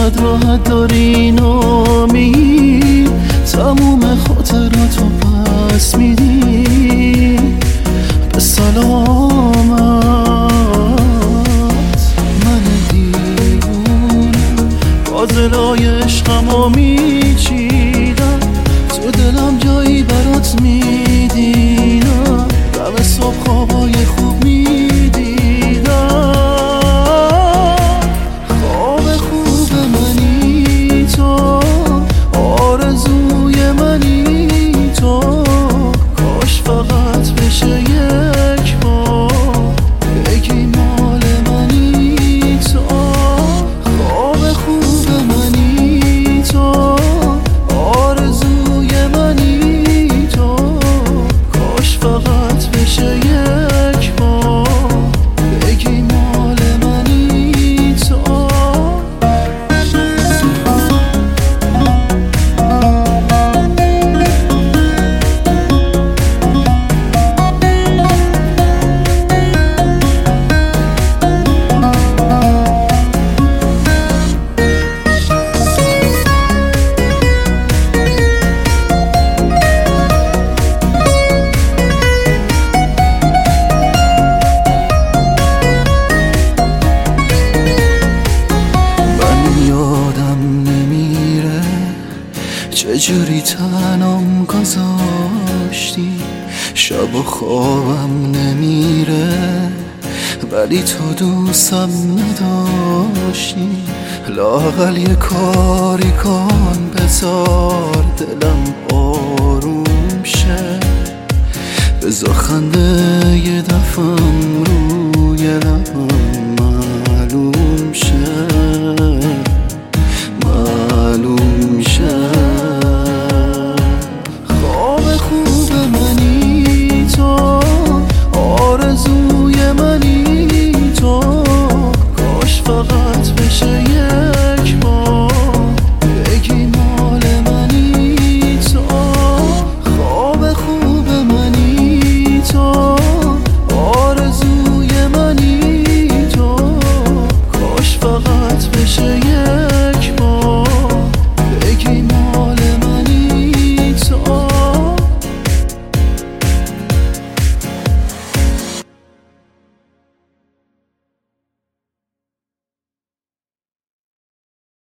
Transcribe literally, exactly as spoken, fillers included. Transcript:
چقدر راحت داری نامی، تموم خاطراتو پس میدی به سلامت. من دیوون با دلای عشقمو میچیدم، تو دلم جایی برات میدینم، دم صبح خوابای خوب میدیدم. خواب خوب منی تو، آرزوی منی تو، کاش فقط بشه یک بار بگی مال منی تو. خواب خوب منی تو، آرزوی منی تو، کاش فقط بشه یک بار بگی مال منی تو. چجوری تنم گذاشتی، شب و خوابم نمیره، ولی تو دوستم نداشتی. لااقل یه کاری کن بذار دلم آروم شه، بذار خنده یه دفعه روی لبم